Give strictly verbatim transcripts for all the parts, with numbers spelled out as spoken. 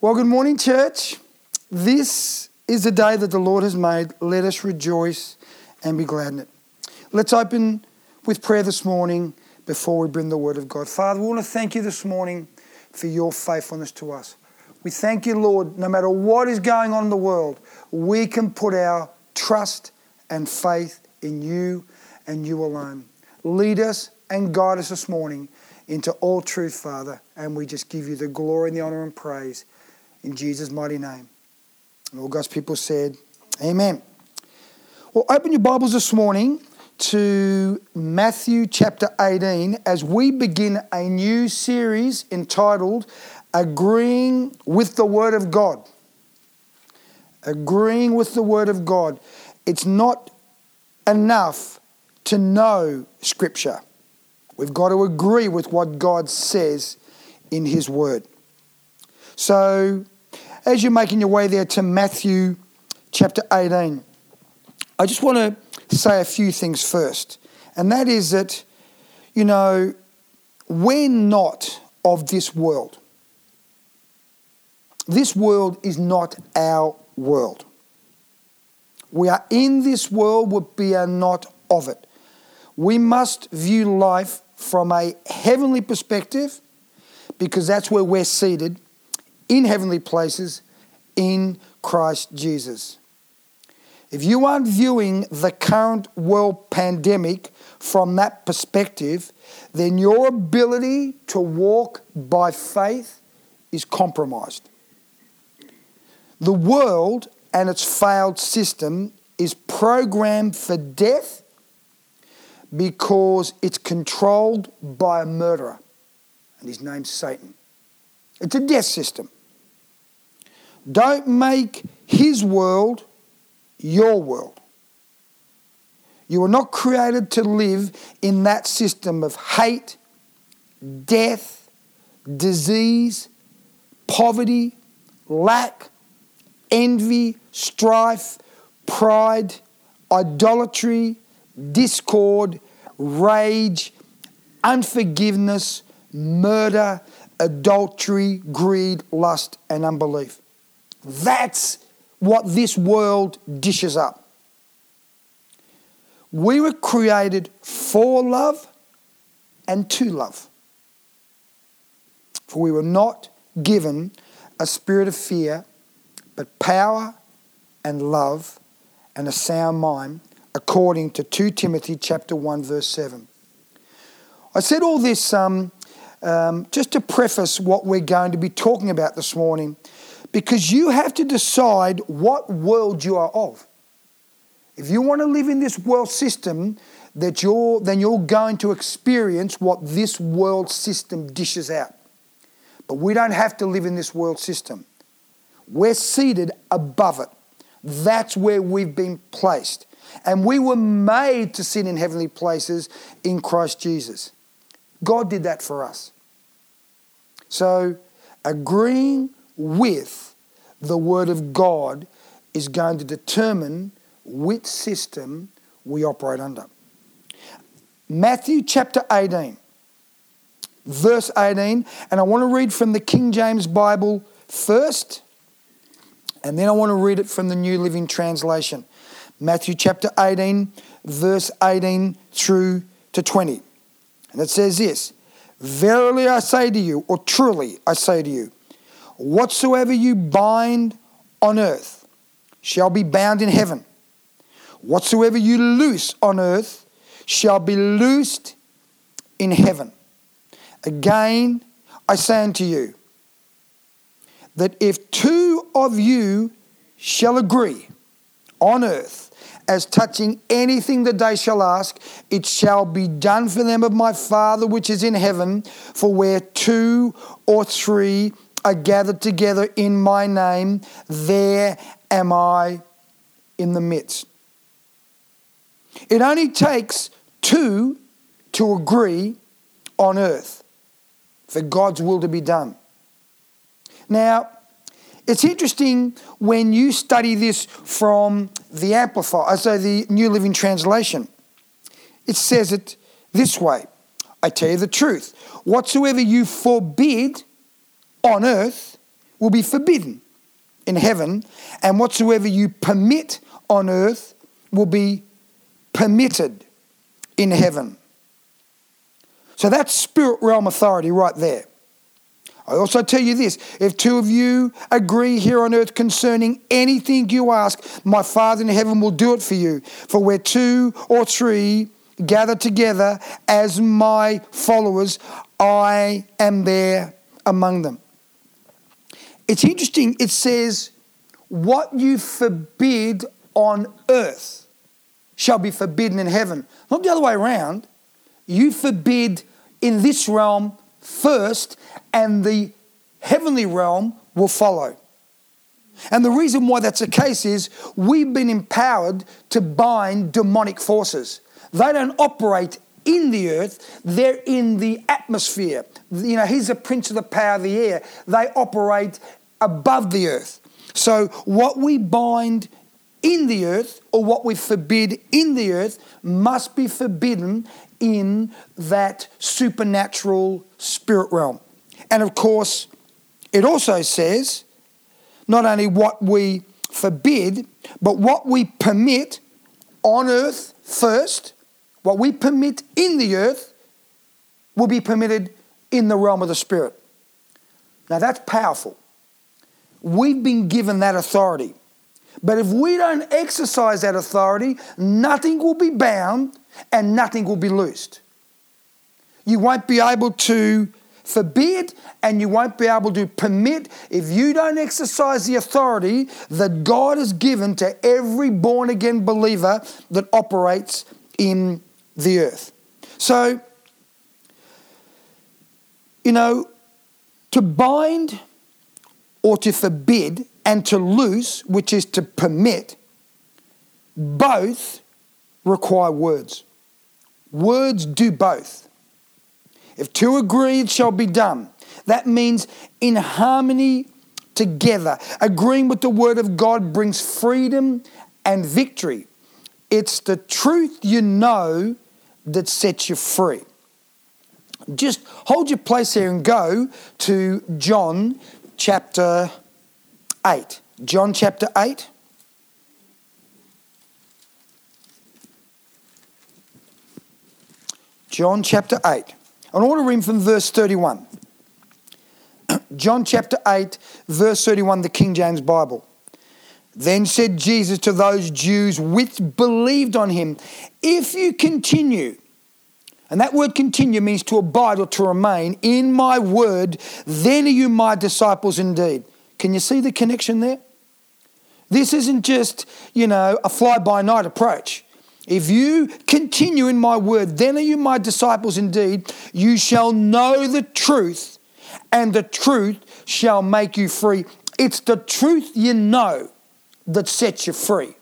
Well, good morning, church. This is the day that the Lord has made. Let us rejoice and be glad in it. Let's open with prayer this morning before we bring the word of God. Father, we want to thank you this morning for your faithfulness to us. We thank you, Lord, no matter what is going on in the world, we can put our trust and faith in you and you alone. Lead us and guide us this morning into all truth, Father, and we just give you the glory and the honor and praise in Jesus' mighty name. And all God's people said, amen. Well, open your Bibles this morning to Matthew chapter eighteen as we begin a new series entitled Agreeing with the Word of God. Agreeing with the Word of God. It's not enough to know Scripture. We've got to agree with what God says in His Word. So, as you're making your way there to Matthew chapter eighteen, I just want to say a few things first. And that is that, you know, we're not of this world. This world is not our world. We are in this world, but we are not of it. We must view life from a heavenly perspective because that's where we're seated in heavenly places in Christ Jesus. If you aren't viewing the current world pandemic from that perspective, then your ability to walk by faith is compromised. The world and its failed system is programmed for death because it's controlled by a murderer, and his name's Satan. It's a death system. Don't make his world your world. You were not created to live in that system of hate, death, disease, poverty, lack, envy, strife, pride, idolatry, discord, rage, unforgiveness, murder, adultery, greed, lust, and unbelief. That's what this world dishes up. We were created for love and to love. For we were not given a spirit of fear, but power and love and a sound mind, according to Second Timothy chapter one, verse seven. I said all this um, um, just to preface what we're going to be talking about this morning, because you have to decide what world you are of. If you want to live in this world system, that you're, then you're going to experience what this world system dishes out. But we don't have to live in this world system. We're seated above it. That's where we've been placed. And we were made to sit in heavenly places in Christ Jesus. God did that for us. So, agreeing with the Word of God is going to determine which system we operate under. Matthew chapter eighteen, verse eighteen, and I want to read from the King James Bible first, and then I want to read it from the New Living Translation. Matthew chapter eighteen, verse eighteen through to twenty. And it says this, "Verily I say to you," or truly I say to you, "whatsoever you bind on earth shall be bound in heaven. Whatsoever you loose on earth shall be loosed in heaven. Again, I say unto you, that if two of you shall agree on earth as touching anything that they shall ask, it shall be done for them of my Father which is in heaven. For where two or three are gathered together in my name, there am I in the midst." It only takes two to agree on earth for God's will to be done. Now, it's interesting when you study this from the Amplified, so the New Living Translation. It says it this way, "I tell you the truth, whatsoever you forbid on earth will be forbidden in heaven, and whatsoever you permit on earth will be permitted in heaven. So that's spirit realm authority right there. I also tell you this, if two of you agree here on earth concerning anything you ask, my Father in heaven will do it for you. For where two or three gather together as my followers, I am there among them. It's interesting, it says, what you forbid on earth shall be forbidden in heaven. Not the other way around. You forbid in this realm first, and the heavenly realm will follow. And the reason why that's the case is we've been empowered to bind demonic forces. They don't operate in the earth, they're in the atmosphere. You know, he's the prince of the power of the air. They operate above the earth. So what we bind in the earth, or what we forbid in the earth, must be forbidden in that supernatural spirit realm. And of course, it also says not only what we forbid, but what we permit on earth first, what we permit in the earth will be permitted in the realm of the spirit. Now that's powerful. We've been given that authority. But if we don't exercise that authority, nothing will be bound and nothing will be loosed. You won't be able to forbid and you won't be able to permit if you don't exercise the authority that God has given to every born-again believer that operates in the earth. So, you know, to bind or to forbid and to loose, which is to permit, both require words. Words do both. If two agree, it shall be done. That means in harmony together. Agreeing with the word of God brings freedom and victory. It's the truth you know that sets you free. Just hold your place here and go to John chapter eight. John chapter eight. John chapter eight. I want to read from verse thirty-one. John chapter eight, verse thirty-one, the King James Bible. Then said Jesus to those Jews which believed on him, if you continue, and that word continue means to abide or to remain, in my word, then are you my disciples indeed. Can you see the connection there? This isn't just, you know, a fly-by-night approach. If you continue in my word, then are you my disciples indeed. You shall know the truth, and the truth shall make you free. It's the truth you know that sets you free.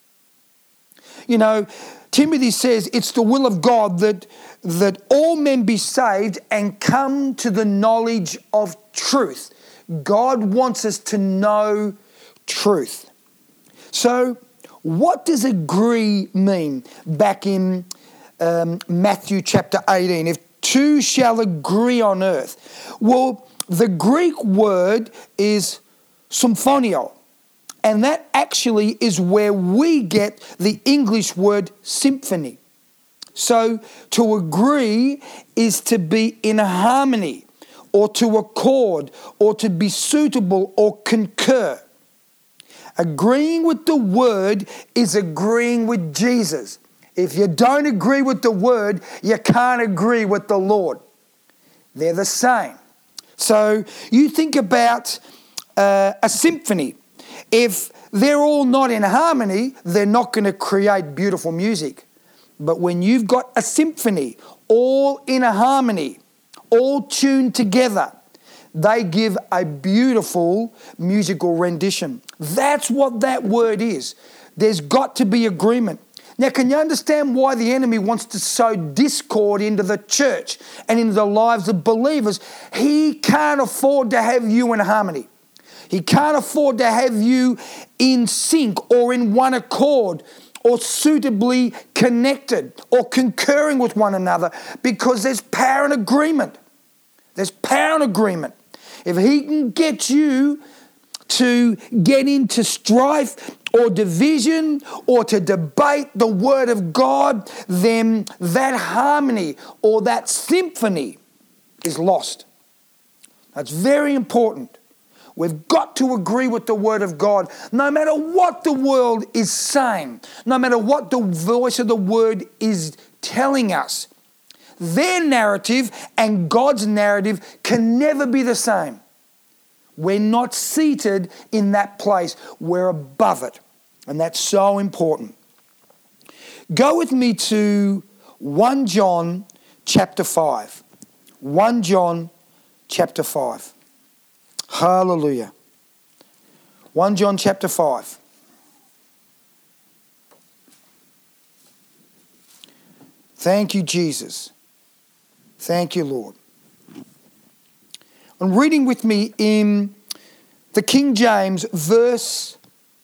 You know, Timothy says it's the will of God that, that all men be saved and come to the knowledge of truth. God wants us to know truth. So, what does agree mean back in um, Matthew chapter eighteen? If two shall agree on earth. Well, the Greek word is symphonio. And that actually is where we get the English word symphony. So to agree is to be in harmony, or to accord, or to be suitable, or concur. Agreeing with the word is agreeing with Jesus. If you don't agree with the word, you can't agree with the Lord. They're the same. So you think about uh, a symphony. If they're all not in harmony, they're not going to create beautiful music. But when you've got a symphony, all in a harmony, all tuned together, they give a beautiful musical rendition. That's what that word is. There's got to be agreement. Now, can you understand why the enemy wants to sow discord into the church and into the lives of believers? He can't afford to have you in harmony. He can't afford to have you in sync or in one accord or suitably connected or concurring with one another, because there's power and agreement. There's power and agreement. if he can get you to get into strife or division or to debate the Word of God, then that harmony or that symphony is lost. That's very important. We've got to agree with the Word of God, no matter what the world is saying, no matter what the voice of the Word is telling us. Their narrative and God's narrative can never be the same. We're not seated in that place. We're above it. And that's so important. Go with me to First John chapter five. First John chapter five. Hallelujah. First John chapter five. Thank you, Jesus. Thank you, Lord. And reading with me in the King James verse,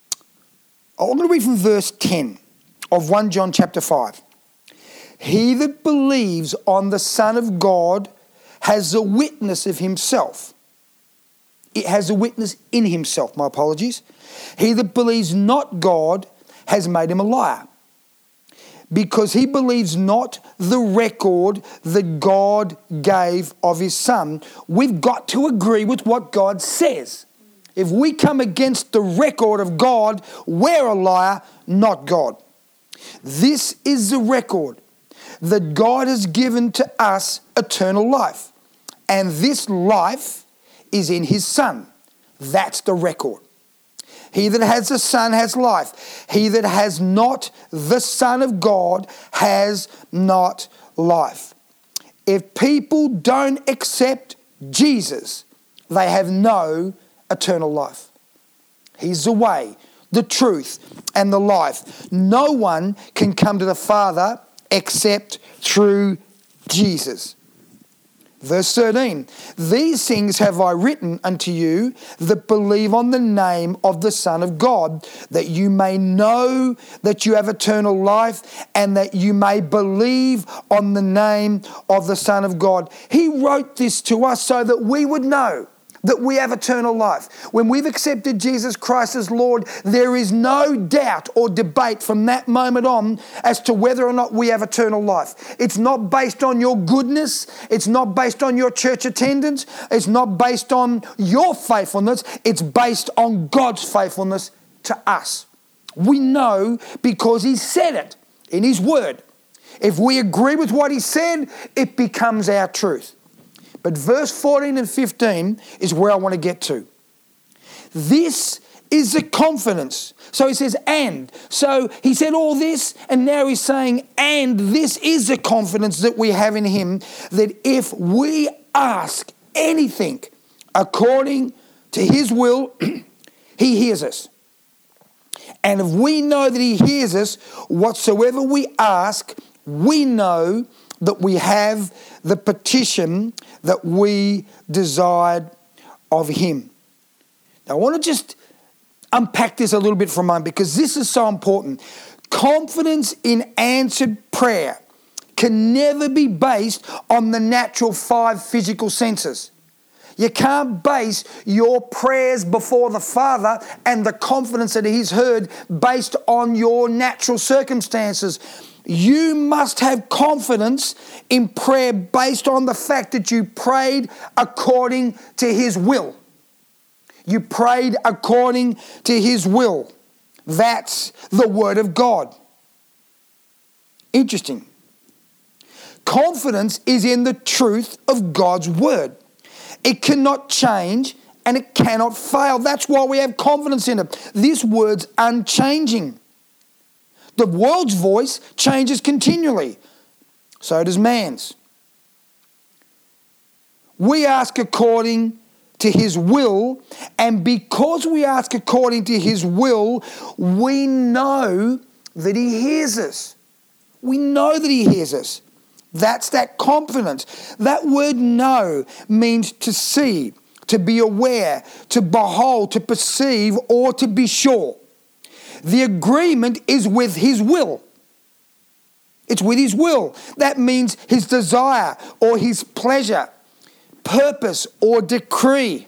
I'm going to read from verse ten of First John chapter five. He that believes on the Son of God has a witness of himself. It has a witness in himself, my apologies. He that believes not God has made him a liar, because he believes not the record that God gave of his Son. We've got to agree with what God says. If we come against the record of God, we're a liar, not God. This is the record, that God has given to us eternal life, and this life is in his Son. That's the record. He that has the Son has life. He that has not the Son of God has not life. If people don't accept Jesus, they have no eternal life. He's the way, the truth, and the life. No one can come to the Father except through Jesus. Verse thirteen, these things have I written unto you that believe on the name of the Son of God, that you may know that you have eternal life, and that you may believe on the name of the Son of God. He wrote this to us so that we would know that we have eternal life. When we've accepted Jesus Christ as Lord, there is no doubt or debate from that moment on as to whether or not we have eternal life. It's not based on your goodness. It's not based on your church attendance. It's not based on your faithfulness. It's based on God's faithfulness to us. We know because he said it in his word. If we agree with what he said, it becomes our truth. But verse fourteen and fifteen is where I want to get to. This is the confidence. So he says, and. So he said all this, and now he's saying, and this is the confidence that we have in him, that if we ask anything according to his will, he hears us. And if we know that he hears us, whatsoever we ask, we know that we have the petition that we desired of him. Now, I want to just unpack this a little bit for a moment, because this is so important. Confidence in answered prayer can never be based on the natural five physical senses. You can't base your prayers before the Father and the confidence that he's heard based on your natural circumstances. You must have confidence in prayer based on the fact that you prayed according to his will. You prayed according to his will. That's the word of God. Interesting. Confidence is in the truth of God's word. It cannot change and it cannot fail. That's why we have confidence in it. This word's unchanging. The world's voice changes continually. So does man's. We ask according to his will, and because we ask according to his will, we know that he hears us. We know that he hears us. That's that confidence. That word know means to see, to be aware, to behold, to perceive, or to be sure. The agreement is with his will. It's with his will. That means his desire or his pleasure. purpose or decree.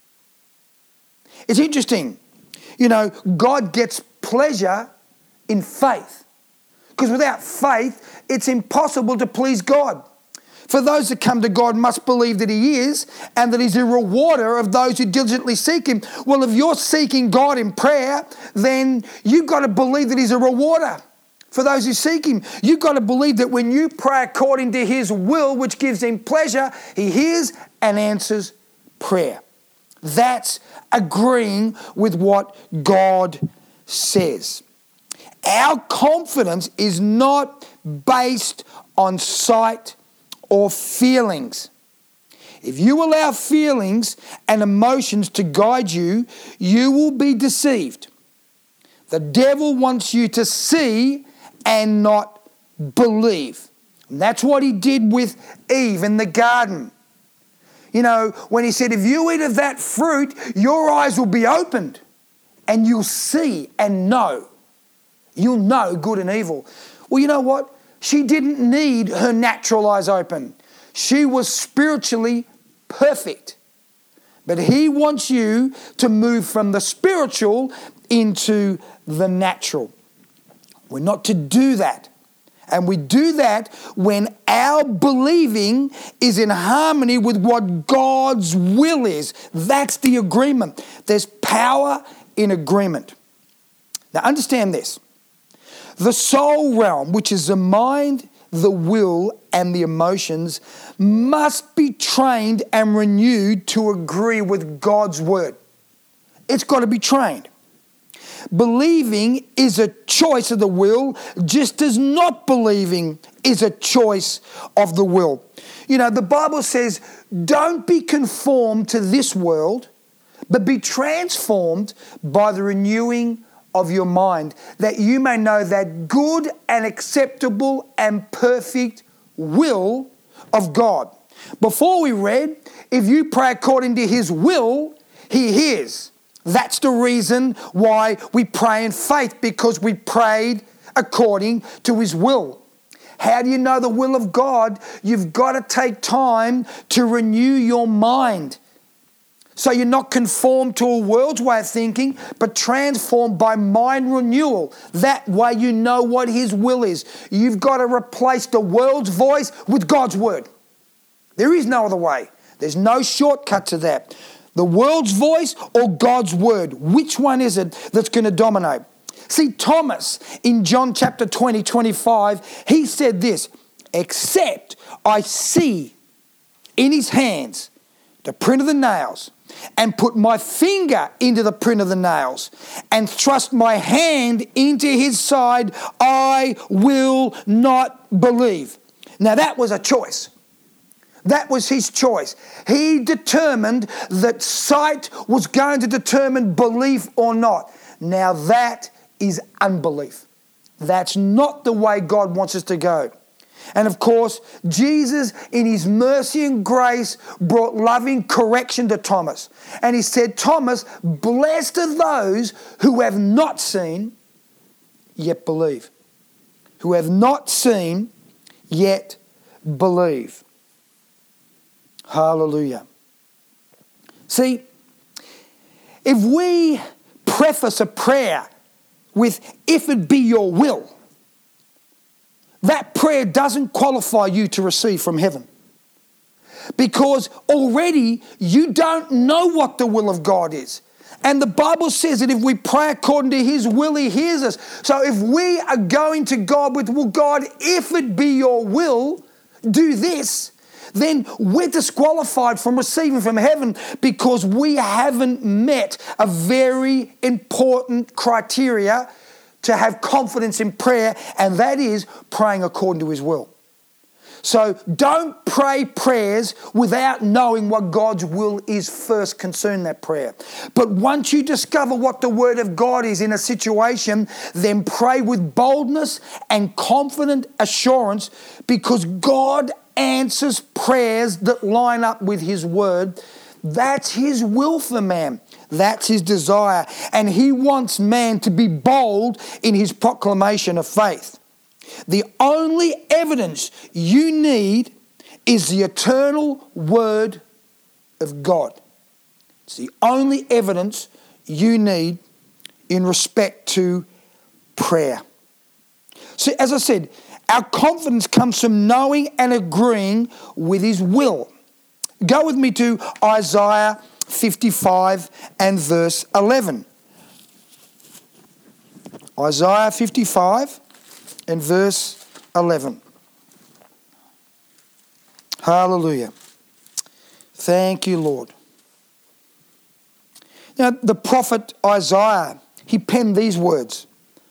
It's interesting. You know, God gets pleasure in faith. Because without faith, it's impossible to please God. For those that come to God must believe that He is, and that He's a rewarder of those who diligently seek Him. Well, if you're seeking God in prayer, then you've got to believe that He's a rewarder for those who seek Him. You've got to believe that when you pray according to His will, which gives Him pleasure, He hears and answers prayer. That's agreeing with what God says. Our confidence is not based on sight or feelings. If you allow feelings and emotions to guide you, you will be deceived. The devil wants you to see and not believe. And that's what he did with Eve in the garden. You know, when he said, if you eat of that fruit, your eyes will be opened and you'll see and know. You'll know good and evil. Well, you know what? She didn't need her natural eyes open. She was spiritually perfect. But he wants you to move from the spiritual into the natural. We're not to do that. And we do that when our believing is in harmony with what God's will is. That's the agreement. There's power in agreement. Now understand this. The soul realm, which is the mind, the will, and the emotions, must be trained and renewed to agree with God's word. It's got to be trained. Believing is a choice of the will, just as not believing is a choice of the will. You know, the Bible says, don't be conformed to this world, but be transformed by the renewing of your mind, that you may know that good and acceptable and perfect will of God. Before we read, if you pray according to His will, He hears. That's the reason why we pray in faith, because we prayed according to His will. How do you know the will of God? You've got to take time to renew your mind. So you're not conformed to a world's way of thinking, but transformed by mind renewal. That way you know what His will is. You've got to replace the world's voice with God's word. There is no other way. There's no shortcut to that. The world's voice or God's word. Which one is it that's going to dominate? See, Thomas in John chapter twenty, twenty-five, he said this, except I see in his hands the print of the nails, and put my finger into the print of the nails, and thrust my hand into his side, I will not believe. Now that was a choice. That was his choice. He determined that sight was going to determine belief or not. Now that is unbelief. That's not the way God wants us to go. And of course, Jesus, in His mercy and grace, brought loving correction to Thomas. And He said, Thomas, blessed are those who have not seen, yet believe. Who have not seen, yet believe. Hallelujah. See, if we preface a prayer with, if it be your will, that prayer doesn't qualify you to receive from heaven. Because already you don't know what the will of God is. And the Bible says that if we pray according to His will, He hears us. So if we are going to God with, well, God, if it be your will, do this, then we're disqualified from receiving from heaven because we haven't met a very important criteria to have confidence in prayer, and that is praying according to His will. So don't pray prayers without knowing what God's will is first concerning that prayer. But once you discover what the Word of God is in a situation, then pray with boldness and confident assurance, because God answers prayers that line up with His Word. That's His will for man. That's His desire. And He wants man to be bold in his proclamation of faith. The only evidence you need is the eternal Word of God. It's the only evidence you need in respect to prayer. So as I said, our confidence comes from knowing and agreeing with his will. Go with me to Isaiah fifty-five and verse eleven. Isaiah fifty-five and verse eleven. Hallelujah. Thank you, Lord. Now, the prophet Isaiah, he penned these words.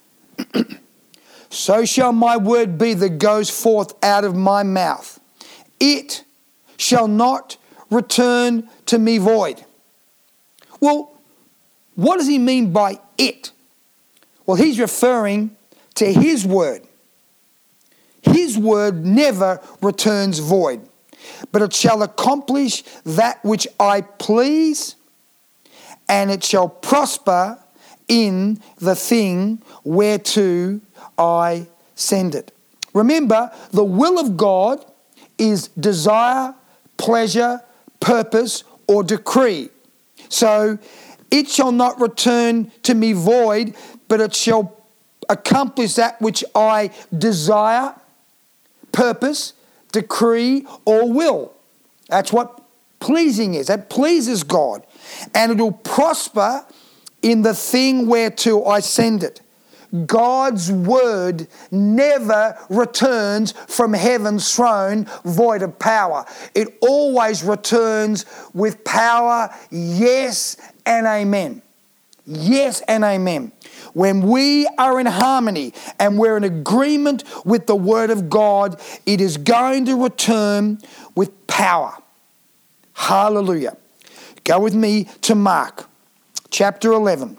So shall my word be that goes forth out of my mouth. It shall not return to me void. Well, what does he mean by it? Well, he's referring to his word. His word never returns void, but it shall accomplish that which I please, and it shall prosper in the thing whereto I send it. Remember, the will of God is desire, pleasure, purpose, or decree. So, it shall not return to me void, but it shall accomplish that which I desire, purpose, decree, or will. That's what pleasing is. That pleases God. And it will prosper in the thing whereto I send it. God's word never returns from heaven's throne void of power. It always returns with power, yes and amen. Yes and amen. When we are in harmony and we're in agreement with the word of God, it is going to return with power. Hallelujah. Go with me to Mark chapter eleven.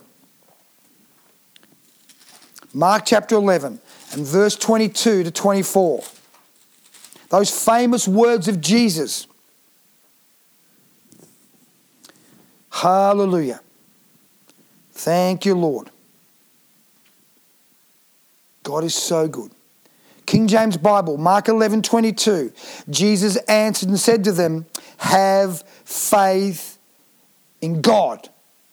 Mark chapter eleven and verse twenty-two to twenty-four. Those famous words of Jesus. Hallelujah. Thank you, Lord. God is so good. King James Bible, Mark eleven twenty-two. Jesus answered and said to them, have faith in God.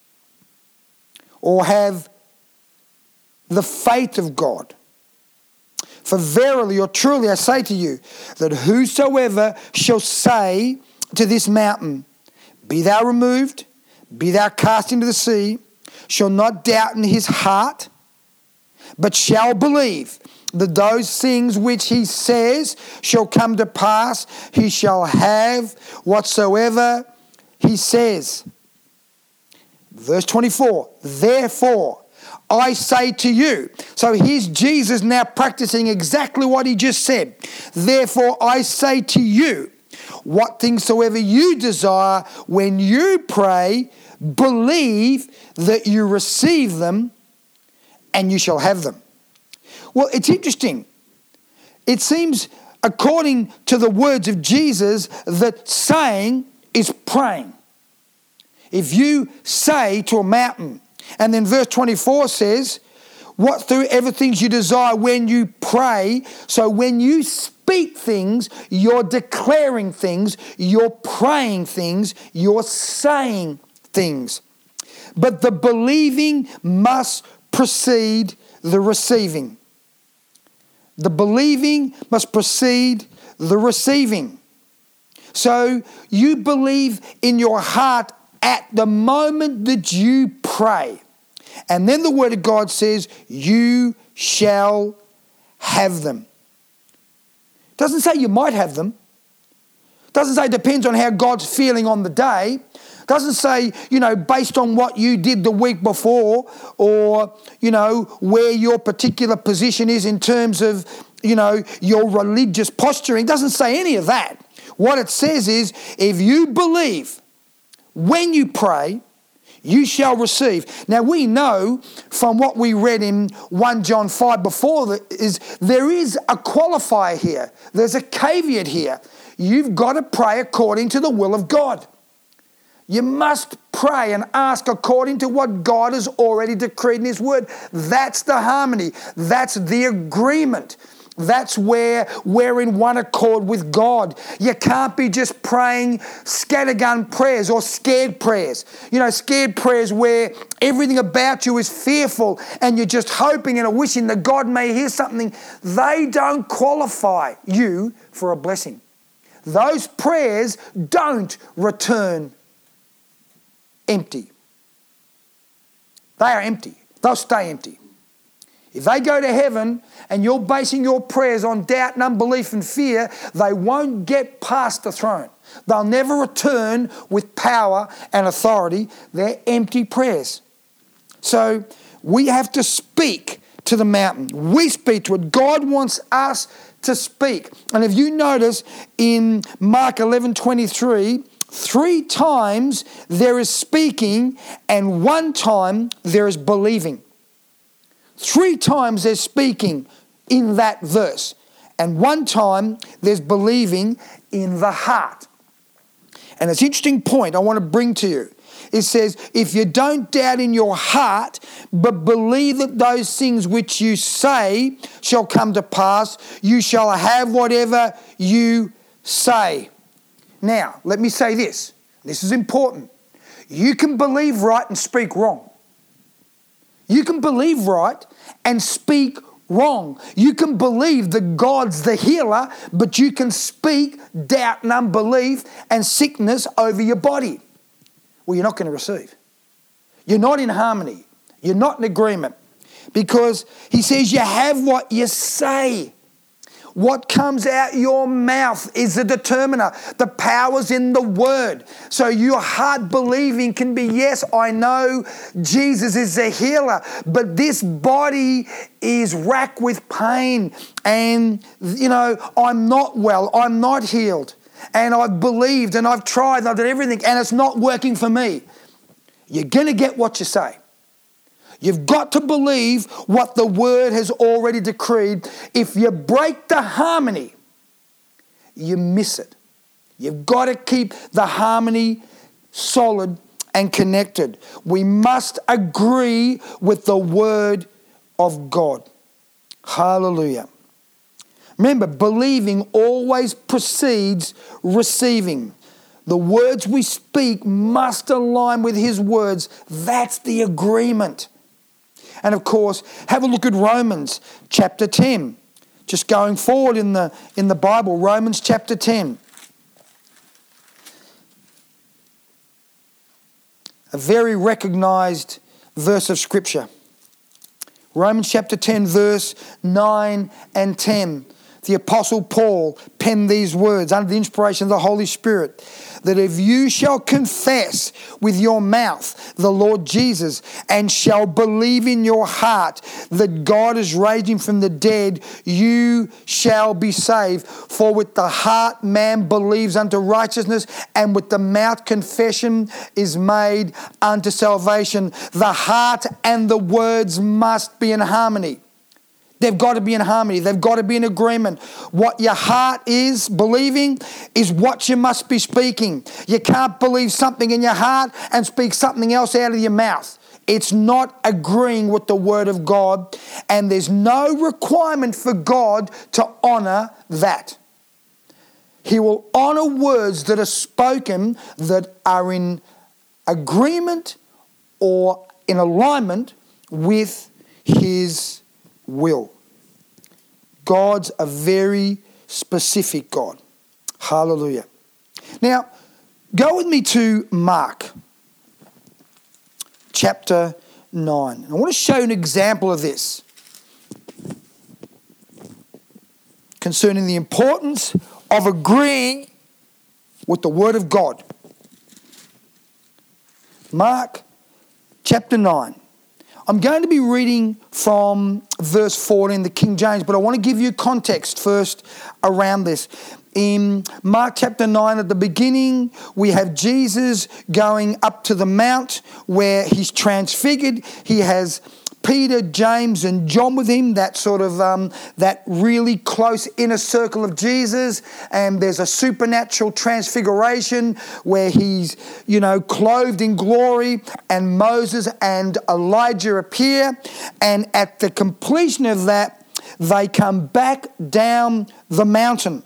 Or have the faith of God. For verily or truly I say to you, that whosoever shall say to this mountain, be thou removed, be thou cast into the sea, shall not doubt in his heart, but shall believe that those things which he says shall come to pass, he shall have whatsoever he says. Verse twenty-four, therefore I say to you. So here's Jesus now practicing exactly what he just said. Therefore I say to you, what things soever you desire when you pray, believe that you receive them and you shall have them. Well, it's interesting. It seems, according to the words of Jesus, that saying is praying. If you say to a mountain, and then verse twenty-four says, whatsoever things you desire when you pray. So when you speak things, you're declaring things, you're praying things, you're saying things. But the believing must precede the receiving. The believing must precede the receiving. So you believe in your heart at the moment that you pray. And then the word of God says, you shall have them. It doesn't say you might have them. It doesn't say it depends on how God's feeling on the day. It doesn't say, you know, based on what you did the week before, or, you know, where your particular position is in terms of, you know, your religious posturing. It doesn't say any of that. What it says is, if you believe when you pray, you shall receive. Now we know from what we read in First John five before that is there is a qualifier here. There's a caveat here. You've got to pray according to the will of God. You must pray and ask according to what God has already decreed in his word. That's the harmony. That's the agreement. That's where we're in one accord with God. You can't be just praying scattergun prayers or scared prayers. You know, scared prayers where everything about you is fearful and you're just hoping and wishing that God may hear something. They don't qualify you for a blessing. Those prayers don't return empty. They are empty. They'll stay empty. If they go to heaven and you're basing your prayers on doubt and unbelief and fear, they won't get past the throne. They'll never return with power and authority. They're empty prayers. So we have to speak to the mountain. We speak to it. God wants us to speak. And if you notice in Mark eleven twenty-three, three times there is speaking and one time there is believing. Three times there's speaking in that verse. And one time there's believing in the heart. And it's an interesting point I want to bring to you. It says, if you don't doubt in your heart, but believe that those things which you say shall come to pass, you shall have whatever you say. Now, let me say this. This is important. You can believe right and speak wrong. You can believe right and speak wrong. You can believe that God's the healer, but you can speak doubt and unbelief and sickness over your body. Well, you're not going to receive. You're not in harmony. You're not in agreement. Because he says you have what you say. What comes out your mouth is the determiner. The power's in the word. So your heart believing can be, yes, I know Jesus is the healer, but this body is racked with pain and, you know, I'm not well, I'm not healed. And I've believed and I've tried and I've done everything and it's not working for me. You're going to get what you say. You've got to believe what the word has already decreed. If you break the harmony, you miss it. You've got to keep the harmony solid and connected. We must agree with the word of God. Hallelujah. Remember, believing always precedes receiving. The words we speak must align with his words. That's the agreement. And of course, have a look at Romans chapter ten. Just going forward in the, in the Bible, Romans chapter ten. A very recognized verse of Scripture. Romans chapter ten, verse nine and ten. The Apostle Paul penned these words under the inspiration of the Holy Spirit, that if you shall confess with your mouth the Lord Jesus and shall believe in your heart that God is raising from the dead, you shall be saved. For with the heart man believes unto righteousness, and with the mouth confession is made unto salvation. The heart and the words must be in harmony. They've got to be in harmony. They've got to be in agreement. What your heart is believing is what you must be speaking. You can't believe something in your heart and speak something else out of your mouth. It's not agreeing with the word of God, and there's no requirement for God to honor that. He will honor words that are spoken that are in agreement or in alignment with his will. God's a very specific God. Hallelujah. Now, go with me to Mark chapter nine. I want to show you an example of this concerning the importance of agreeing with the Word of God. Mark chapter nine. I'm going to be reading from verse fourteen, the King James, but I want to give you context first around this. In Mark chapter nine, at the beginning, we have Jesus going up to the mount where he's transfigured. He has Peter, James, and John with him, that sort of, um, that really close inner circle of Jesus. And there's a supernatural transfiguration where he's, you know, clothed in glory, and Moses and Elijah appear. And at the completion of that, they come back down the mountain.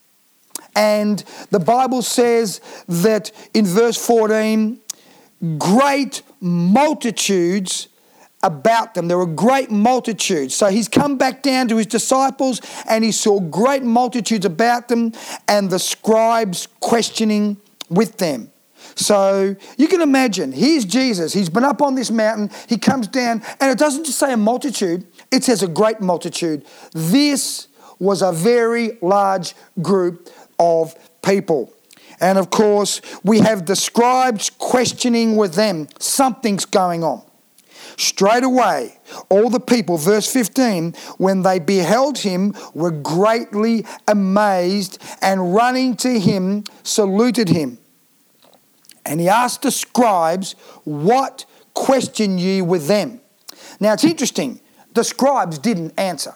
And the Bible says that in verse fourteen, great multitudes about them. There were great multitudes. So he's come back down to his disciples and he saw great multitudes about them and the scribes questioning with them. So you can imagine, here's Jesus. He's been up on this mountain. He comes down and it doesn't just say a multitude. It says a great multitude. This was a very large group of people. And of course, we have the scribes questioning with them. Something's going on. Straight away, all the people, verse fifteen, when they beheld him, were greatly amazed, and running to him, saluted him. And he asked the scribes, what question ye with them? Now it's interesting, the scribes didn't answer.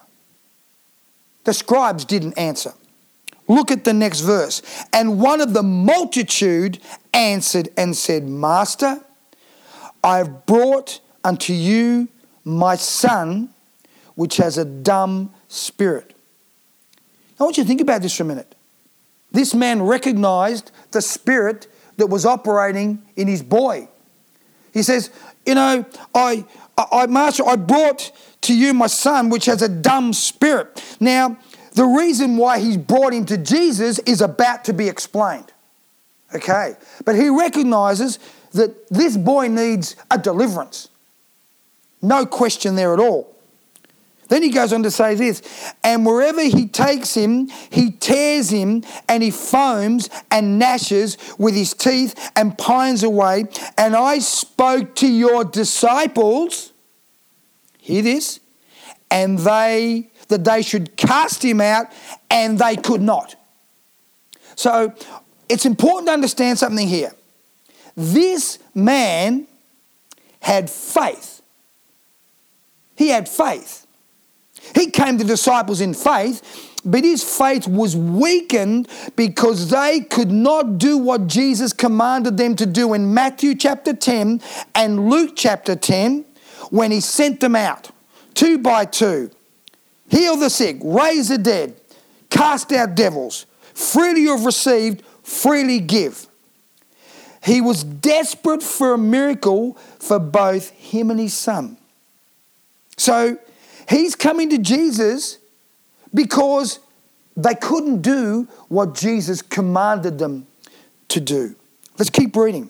The scribes didn't answer. Look at the next verse. And one of the multitude answered and said, Master, I have brought unto you my son, which has a dumb spirit. I want you to think about this for a minute. This man recognized the spirit that was operating in his boy. He says, you know, I, I, I Master, I brought to you my son, which has a dumb spirit. Now, the reason why he's brought him to Jesus is about to be explained. Okay. But he recognizes that this boy needs a deliverance. No question there at all. Then he goes on to say this, and wherever he takes him, he tears him, and he foams and gnashes with his teeth and pines away. And I spoke to your disciples, hear this, and they, that they should cast him out, and they could not. So it's important to understand something here. This man had faith. He had faith. He came to the disciples in faith, but his faith was weakened because they could not do what Jesus commanded them to do in Matthew chapter ten and Luke chapter ten when he sent them out, two by two. Heal the sick, raise the dead, cast out devils. Freely you have received, freely give. He was desperate for a miracle for both him and his son. So he's coming to Jesus because they couldn't do what Jesus commanded them to do. Let's keep reading.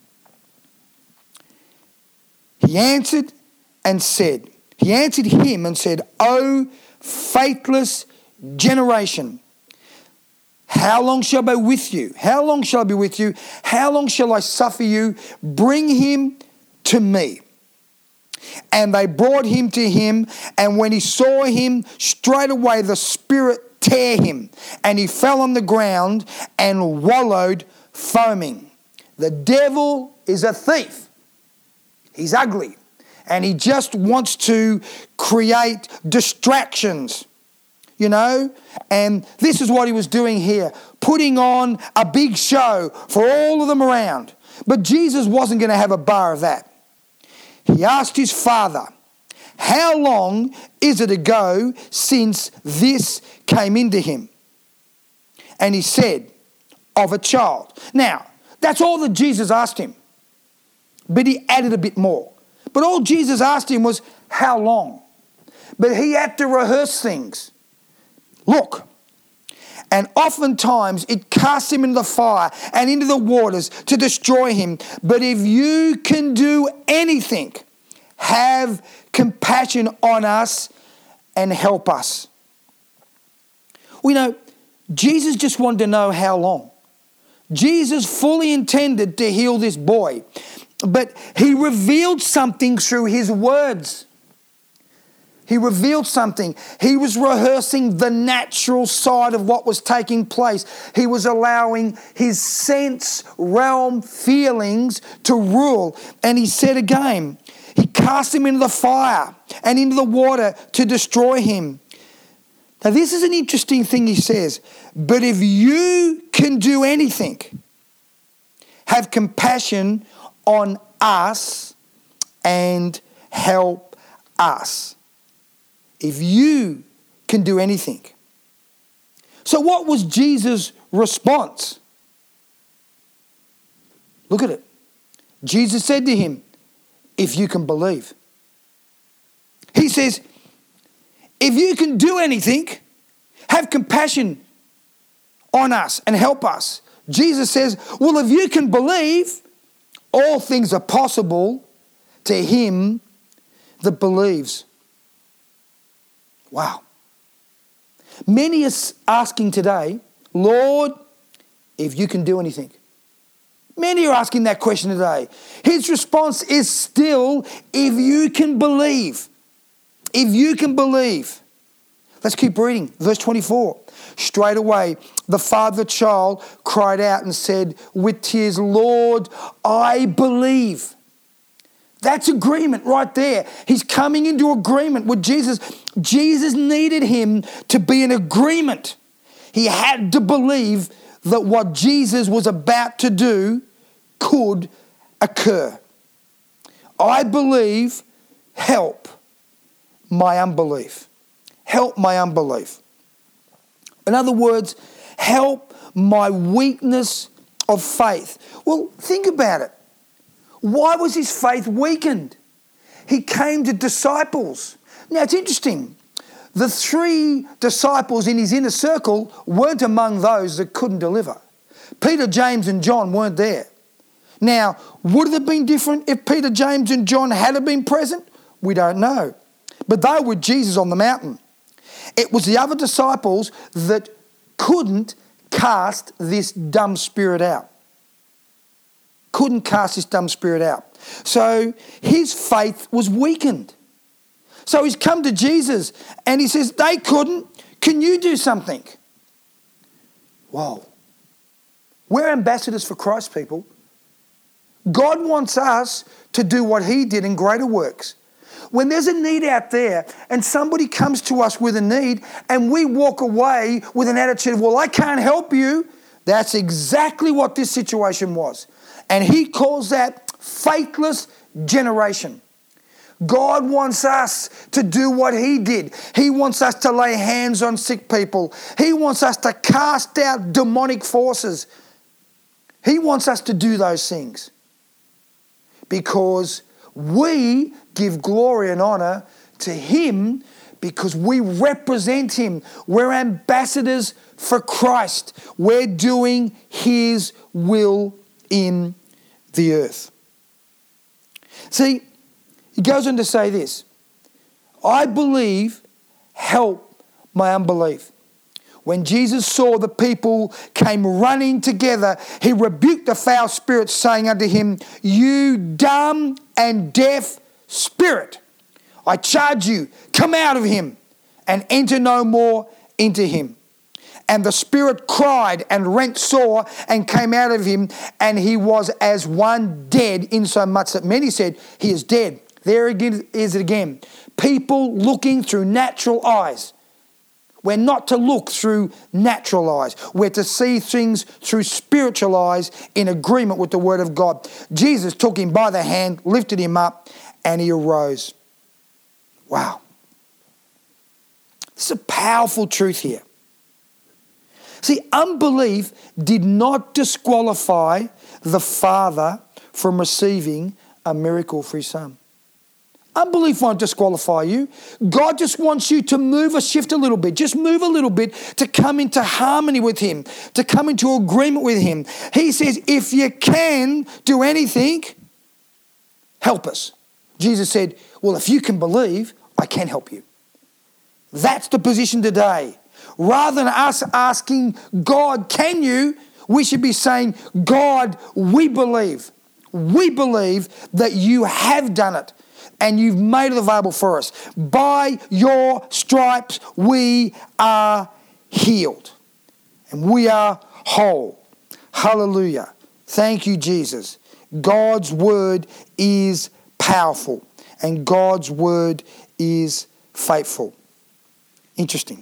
He answered and said, he answered him and said, O faithless generation, how long shall I be with you? How long shall I be with you? How long shall I suffer you? Bring him to me. And they brought him to him, and when he saw him, straightway the spirit tear him, and he fell on the ground and wallowed foaming. The devil is a thief. He's ugly, and he just wants to create distractions, you know. And this is what he was doing here, putting on a big show for all of them around. But Jesus wasn't going to have a bar of that. He asked his father, how long is it ago since this came into him? And he said, of a child. Now, that's all that Jesus asked him. But he added a bit more. But all Jesus asked him was, how long? But he had to rehearse things. Look, and oftentimes it casts him into the fire and into the waters to destroy him. But if you can do anything, have compassion on us and help us. We know Jesus just wanted to know how long. Jesus fully intended to heal this boy, but he revealed something through his words. He revealed something. He was rehearsing the natural side of what was taking place. He was allowing his sense realm feelings to rule. And he said again, he cast him into the fire and into the water to destroy him. Now this is an interesting thing he says. But if you can do anything, have compassion on us and help us. If you can do anything. So what was Jesus' response? Look at it. Jesus said to him, if you can believe. He says, if you can do anything, have compassion on us and help us. Jesus says, well, if you can believe, all things are possible to him that believes. Wow. Many are asking today, Lord, if you can do anything. Many are asking that question today. His response is still, if you can believe. If you can believe. Let's keep reading. Verse twenty-four. Straight away, the father of the child cried out and said with tears, Lord, I believe. That's agreement right there. He's coming into agreement with Jesus. Jesus needed him to be in agreement. He had to believe that what Jesus was about to do could occur. I believe, help my unbelief. Help my unbelief. In other words, help my weakness of faith. Well, think about it. Why was his faith weakened? He came to disciples. Now, it's interesting. The three disciples in his inner circle weren't among those that couldn't deliver. Peter, James, and John weren't there. Now, would it have been different if Peter, James, and John had been present? We don't know. But they were with Jesus on the mountain. It was the other disciples that couldn't cast this dumb spirit out. Couldn't cast this dumb spirit out. So his faith was weakened. So he's come to Jesus and he says, they couldn't. Can you do something? Whoa. We're ambassadors for Christ, people. God wants us to do what he did in greater works. When there's a need out there and somebody comes to us with a need and we walk away with an attitude of, well, I can't help you, that's exactly what this situation was. And he calls that faithless generation. God wants us to do what he did. He wants us to lay hands on sick people. He wants us to cast out demonic forces. He wants us to do those things because we give glory and honor to him because we represent him. We're ambassadors for Christ. We're doing his will in the earth. See, he goes on to say this, I believe, help my unbelief. When Jesus saw the people came running together, he rebuked the foul spirit, saying unto him, you dumb and deaf spirit, I charge you, come out of him and enter no more into him. And the spirit cried and rent sore and came out of him, and he was as one dead, insomuch that many said, he is dead. There again is it again. People looking through natural eyes. We're not to look through natural eyes. We're to see things through spiritual eyes in agreement with the word of God. Jesus took him by the hand, lifted him up, and he arose. Wow. This is a powerful truth here. See, unbelief did not disqualify the Father from receiving a miracle for his Son. Unbelief won't disqualify you. God just wants you to move or shift a little bit. Just move a little bit to come into harmony with him, to come into agreement with him. He says, if you can do anything, help us. Jesus said, well, if you can believe, I can help you. That's the position today. Rather than us asking God, can you? We should be saying, God, we believe. We believe that you have done it. And you've made it available for us. By your stripes we are healed. And we are whole. Hallelujah. Thank you, Jesus. God's word is powerful. And God's word is faithful. Interesting.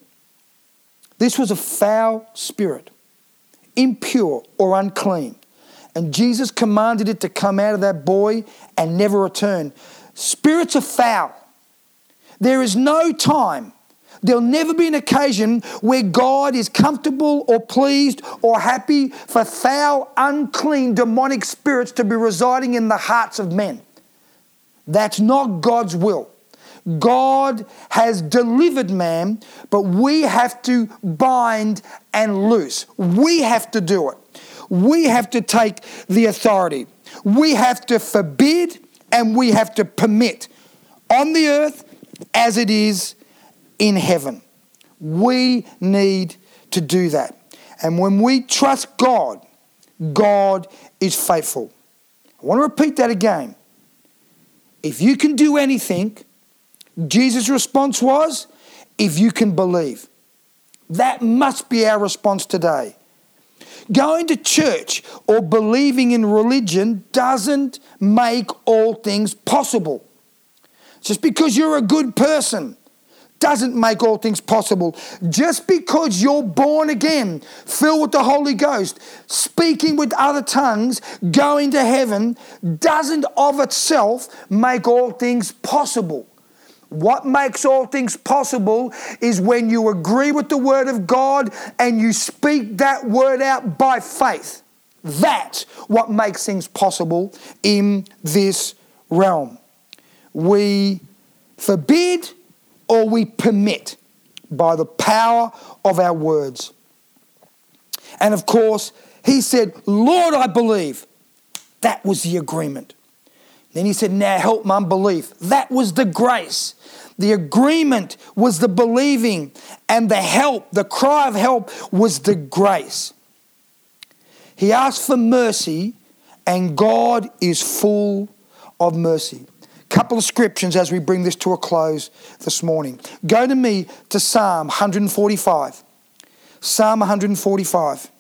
This was a foul spirit, impure or unclean. And Jesus commanded it to come out of that boy and never return. Spirits are foul. There is no time There'll never be an occasion where God is comfortable or pleased or happy for foul, unclean, demonic spirits to be residing in the hearts of men. That's not God's will. God has delivered man, but we have to bind and loose. We have to do it. We have to take the authority. We have to forbid and we have to permit on the earth as it is in heaven. We need to do that. And when we trust God, God is faithful. I want to repeat that again. If you can do anything, Jesus' response was, if you can believe. That must be our response today. Going to church or believing in religion doesn't make all things possible. Just because you're a good person doesn't make all things possible. Just because you're born again, filled with the Holy Ghost, speaking with other tongues, going to heaven, doesn't of itself make all things possible. What makes all things possible is when you agree with the Word of God and you speak that Word out by faith. That's what makes things possible in this realm. We forbid or we permit by the power of our words. And of course, he said, Lord, I believe. That was the agreement. Then he said, now help my unbelief. That was the grace. The agreement was the believing, and the help, the cry of help was the grace. He asked for mercy, and God is full of mercy. Couple of scriptures as we bring this to a close this morning. Go to me to Psalm one forty-five. Psalm one forty-five.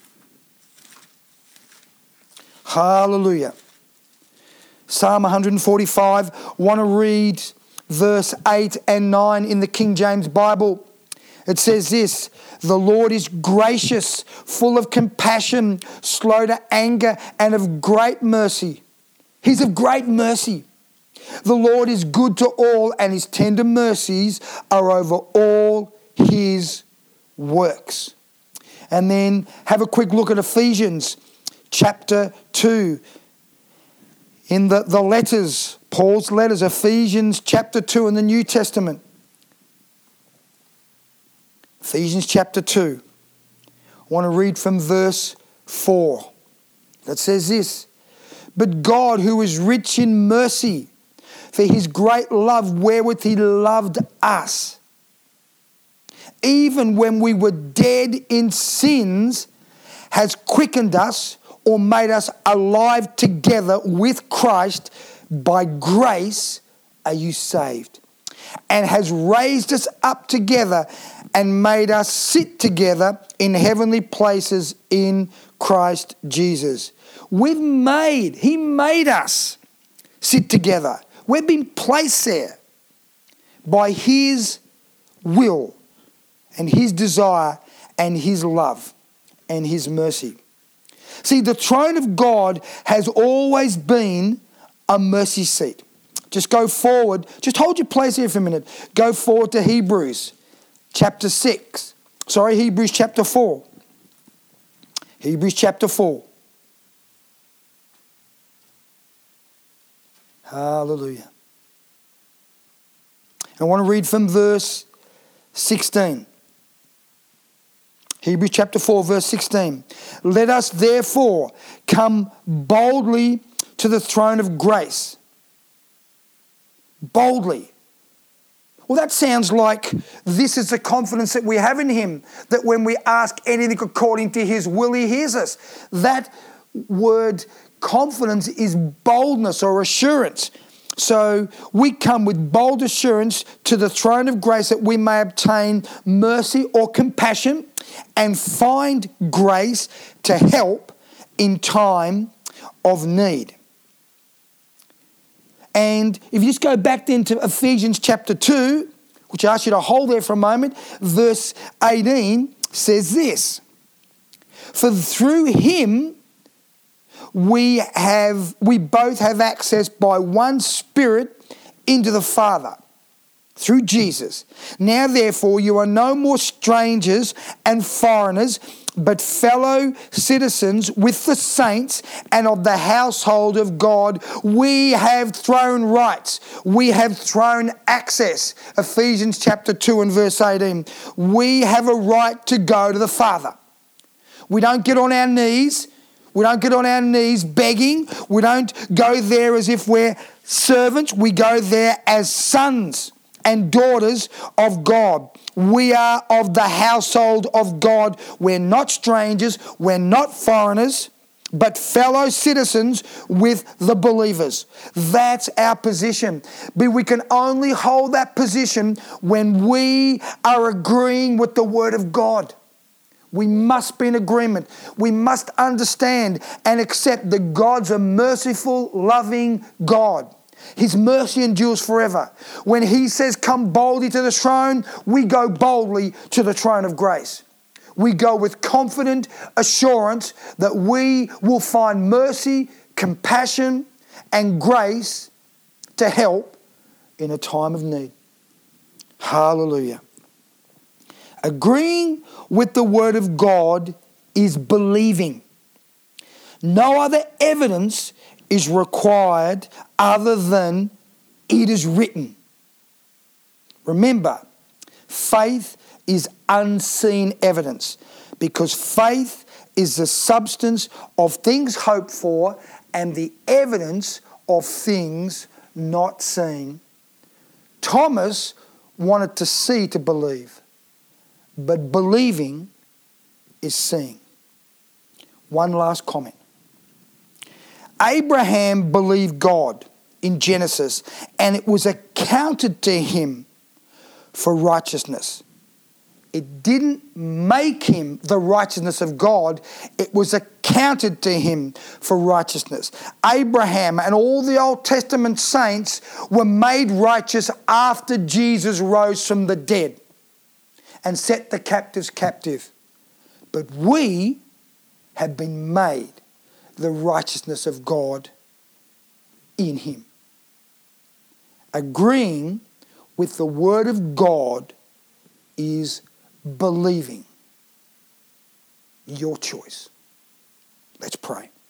Hallelujah. Psalm one forty-five. Want to read verse eight and nine in the King James Bible. It says this, the Lord is gracious, full of compassion, slow to anger, and of great mercy. He's of great mercy. The Lord is good to all, and his tender mercies are over all his works. And then have a quick look at Ephesians chapter two. In the, the letters, Paul's letters, Ephesians chapter two in the New Testament. Ephesians chapter two. I want to read from verse four. That says this, but God, who is rich in mercy, for his great love wherewith he loved us, even when we were dead in sins, has quickened us or made us alive together with Christ. By grace are you saved, and has raised us up together and made us sit together in heavenly places in Christ Jesus. We've made, he made us sit together. We've been placed there by his will and his desire and his love and his mercy. See, the throne of God has always been a mercy seat. Just go forward. Just hold your place here for a minute. Go forward to Hebrews chapter six. Sorry, Hebrews chapter four. Hebrews chapter four. Hallelujah. I want to read from verse sixteen. Hebrews chapter four, verse sixteen. Let us therefore come boldly to the throne of grace. Boldly. Well, that sounds like this is the confidence that we have in him, that when we ask anything according to his will, he hears us. That word confidence is boldness or assurance. So we come with bold assurance to the throne of grace that we may obtain mercy or compassion and find grace to help in time of need. And if you just go back then to Ephesians chapter two, which I ask you to hold there for a moment, verse eighteen says this, for through him we have, we both have access by one Spirit into the Father. through Jesus. Now therefore you are no more strangers and foreigners, but fellow citizens with the saints and of the household of God. We have throne rights. We have throne access. Ephesians chapter two and verse eighteen. We have a right to go to the Father. We don't get on our knees. We don't get on our knees begging. We don't go there as if we're servants. We go there as sons and daughters of God. We are of the household of God. We're not strangers. We're not foreigners, but fellow citizens with the believers. That's our position. But we can only hold that position when we are agreeing with the Word of God. We must be in agreement. We must understand and accept that God's a merciful, loving God. His mercy endures forever. When He says, come boldly to the throne, we go boldly to the throne of grace. We go with confident assurance that we will find mercy, compassion, and grace to help in a time of need. Hallelujah. Agreeing with the Word of God is believing. No other evidence is required other than it is written. Remember, faith is unseen evidence because faith is the substance of things hoped for and the evidence of things not seen. Thomas wanted to see to believe, but believing is seeing. One last comment. Abraham believed God in Genesis, and it was accounted to him for righteousness. It didn't make him the righteousness of God. It was accounted to him for righteousness. Abraham and all the Old Testament saints were made righteous after Jesus rose from the dead and set the captives captive. But we have been made the righteousness of God in Him. Agreeing with the Word of God is believing. Your choice. Let's pray.